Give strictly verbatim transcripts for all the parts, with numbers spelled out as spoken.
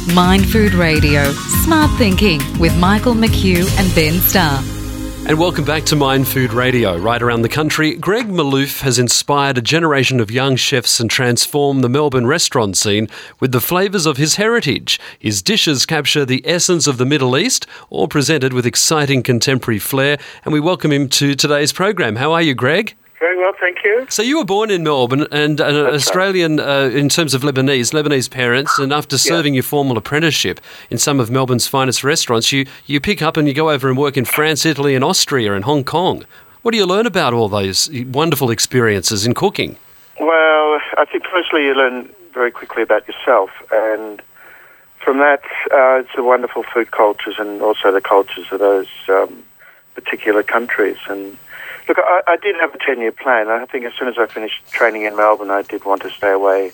Mind Food Radio, Smart Thinking with Michael McHugh and Ben Starr. And welcome back to Mind Food Radio. Right around the country, Greg Malouf has inspired a generation of young chefs and transformed the Melbourne restaurant scene with the flavours of his heritage. His dishes capture the essence of the Middle East, all presented with exciting contemporary flair. And we welcome him to today's program. How are you, Greg? Very well, thank you. So you were born in Melbourne and an That's Australian, uh, in terms of Lebanese, Lebanese parents, and after serving your formal apprenticeship in some of Melbourne's finest restaurants, you, you pick up and you go over and work in France, Italy and Austria and Hong Kong. What do you learn about all those wonderful experiences in cooking? Well, I think firstly you learn very quickly about yourself, and from that uh, it's the wonderful food cultures and also the cultures of those um, particular countries. And look, I, I did have a ten-year plan. I think as soon as I finished training in Melbourne, I did want to stay away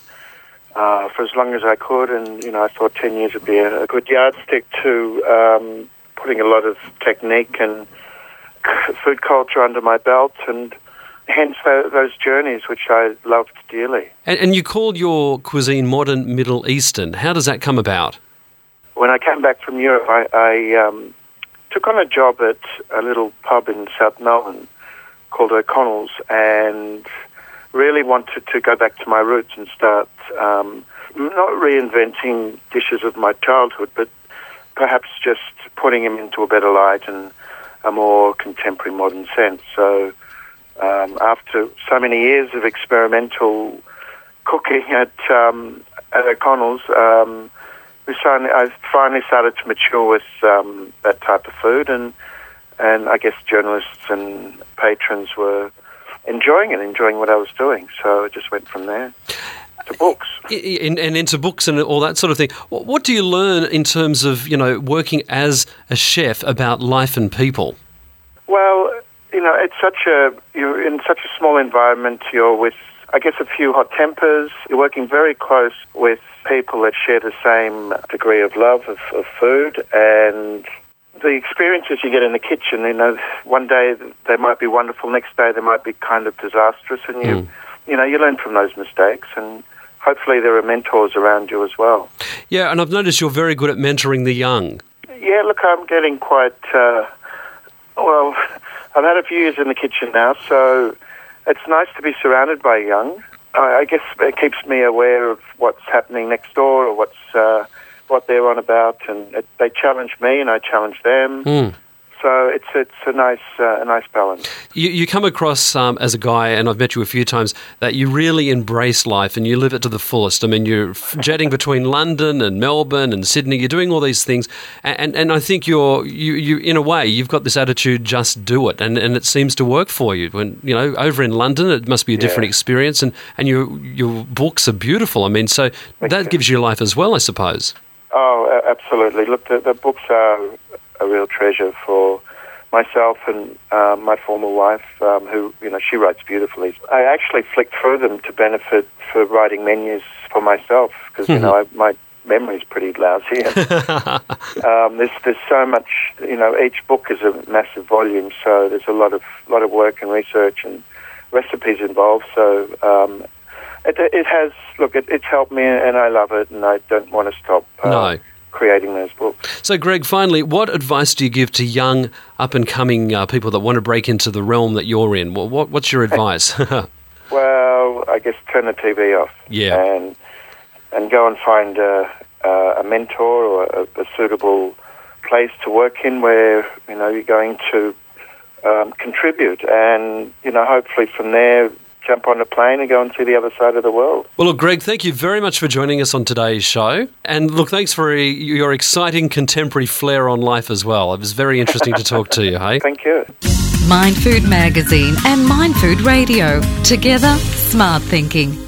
uh, for as long as I could. And, you know, I thought ten years would be a, a good yardstick to um, putting a lot of technique and food culture under my belt, and hence th- those journeys, which I loved dearly. And, and you called your cuisine modern Middle Eastern. How does that come about? When I came back from Europe, I, I um, took on a job at a little pub in South Melbourne called O'Connell's, and really wanted to go back to my roots and start um, not reinventing dishes of my childhood, but perhaps just putting them into a better light and a more contemporary modern sense. So um, after so many years of experimental cooking at, um, at O'Connell's, um, we finally, I finally started to mature with um, that type of food, and And I guess journalists and patrons were enjoying it, enjoying what I was doing. So I just went from there to books. In, and into books and all that sort of thing. What, what do you learn in terms of, you know, working as a chef about life and people? Well, you know, it's such a, you're in such a small environment. You're with, I guess, a few hot tempers. You're working very close with people that share the same degree of love of, of food, and the experiences you get in the kitchen, you know, one day they might be wonderful, next day they might be kind of disastrous, and you, mm. you know, you learn from those mistakes, and hopefully there are mentors around you as well. Yeah, and I've noticed you're very good at mentoring the young. Yeah, look, I'm getting quite, uh, well, I've had a few years in the kitchen now, so it's nice to be surrounded by young. I, I guess it keeps me aware of what's happening next door, or what's uh, what they're on about, and it, they challenge me and I challenge them. Mm. So it's it's a nice uh, a nice balance. You, you come across um, as a guy, and I've met you a few times, that you really embrace life and you live it to the fullest. I mean, you're jetting between London and Melbourne and Sydney. You're doing all these things, and and, and I think you're you, you in a way you've got this attitude, just do it, and, and it seems to work for you. When you know over in London, it must be a different yeah. experience, and, and your your books are beautiful. I mean, so Thank that you. gives you life as well, I suppose. Oh, absolutely. Look, the, the books are a real treasure for myself and uh, my former wife, um, who, you know, she writes beautifully. I actually flicked through them to benefit for writing menus for myself, because, you know, I, my memory's pretty lousy. um, there's, there's so much, you know, each book is a massive volume, so there's a lot of, lot of work and research and recipes involved, so um, It, it has, look, it, it's helped me and I love it, and I don't want to stop uh, no. creating those books. So, Greg, finally, what advice do you give to young, up-and-coming uh, people that want to break into the realm that you're in? What, what, what's your advice? Well, I guess turn the T V off. Yeah. And, and go and find a, a mentor or a, a suitable place to work in where, you know, you're going to um, contribute. And, you know, hopefully from there, jump on a plane and go and see the other side of the world. Well, look, Greg, thank you very much for joining us on today's show. And look, thanks for your exciting contemporary flair on life as well. It was very interesting to talk to you, hey? Thank you. Mind Food Magazine and Mind Food Radio. Together, smart thinking.